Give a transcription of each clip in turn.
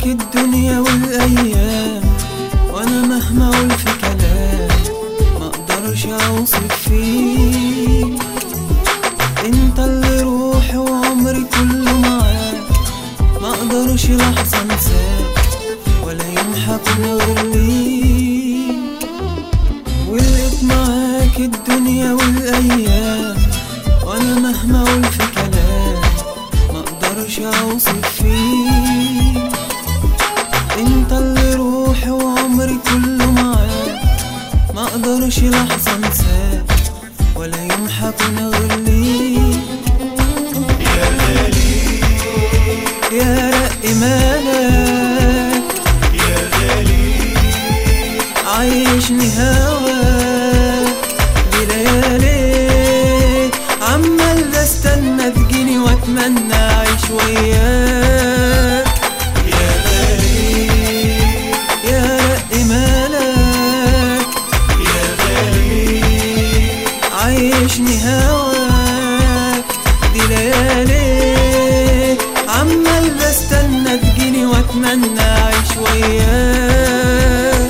الدنيا والأيام، وأنا مهما أقول في كلام مقدرش أوصف فيك. انت اللي روحي وعمري كله معاك، مقدرش لحظة انساك ولا يوم هكون غير ليك. ولقيت معاك الدنيا والأيام، وأنا مهما أقول في كلام مقدرش أوصف فيك. انت اللي روحي وعمري كله معاك، مقدرش لحظة انساك ولا يوم هكون غير ليك. يا غالي يا رق مالك يا غالي، عايشني هواك بليالي، عمال بستنى تجيني واتمنى اعيش وياك. يا غالي يا رق مالك يا غالي، عايشني هواك دي ليالي، عمال بستنى تجيني واتمنى اعيش وياك.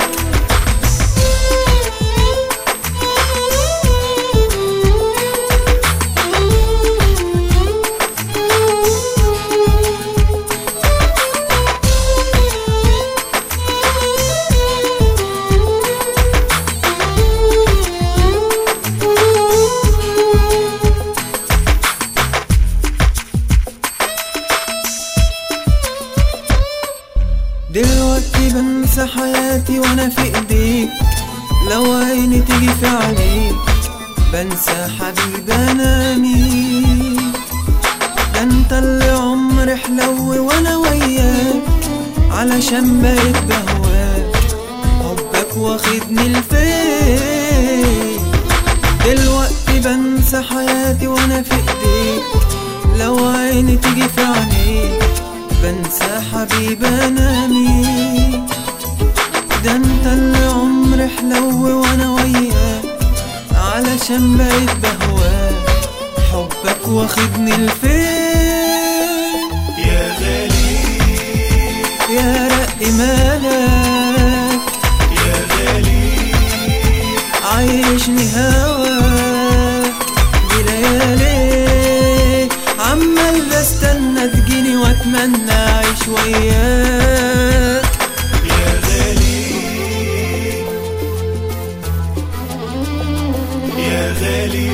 دلوقتي بنسى حياتي وانا في ايديك، لو عيني تيجي في عليك بنسى حبيبي انا مين. ده انت اللي عمري حلو وانا وياك، علشان بقيت بهواك حبك واخدني لفين. دلوقتي بنسى حياتي وانا في ايديك، لو عيني تيجي في عينيك بنسى حبيبي انا مين. ده انت اللي عمري حلو وانا وياك، علشان بقيت بهواك حبك واخدني لفين. يا غالي يا رق مالك يا غالي، عايشني هواك بليالي، عمال بستنى تجيني واتمنى اعيش وياك. يا غالي يا غالي،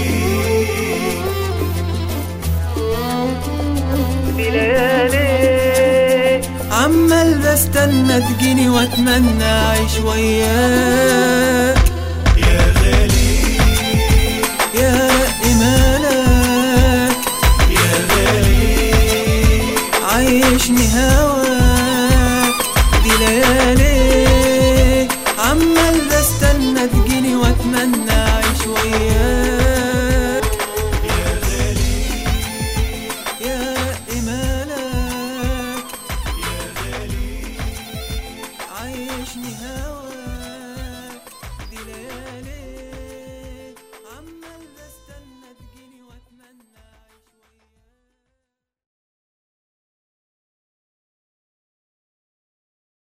بليالي عمال بستنى تجيني واتمنى اعيش وياك.